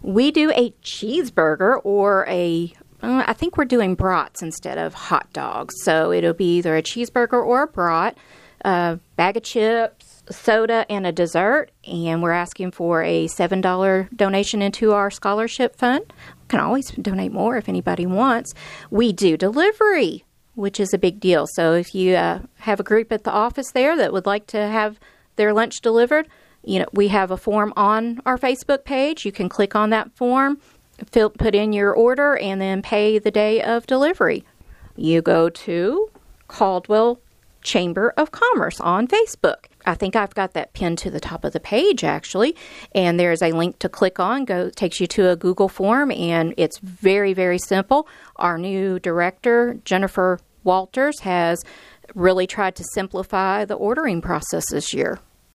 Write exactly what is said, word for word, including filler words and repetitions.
We do a cheeseburger or a, uh, I think we're doing brats instead of hot dogs. So it'll be either a cheeseburger or a brat, a bag of chips, soda, and a dessert. And we're asking for a seven dollars donation into our scholarship fund. Can always donate more if anybody wants. We do delivery, which is a big deal. So if you uh, have a group at the office there that would like to have their lunch delivered, you know, we have a form on our Facebook page. You can click on that form, fill, put in your order, and then pay the day of delivery. You go to Caldwell Chamber of Commerce on Facebook. I think I've got that pinned to the top of the page, actually, and there's a link to click on. Go takes you to a Google form, and it's very, very simple. Our new director, Jennifer Walters, has really tried to simplify the ordering process this year.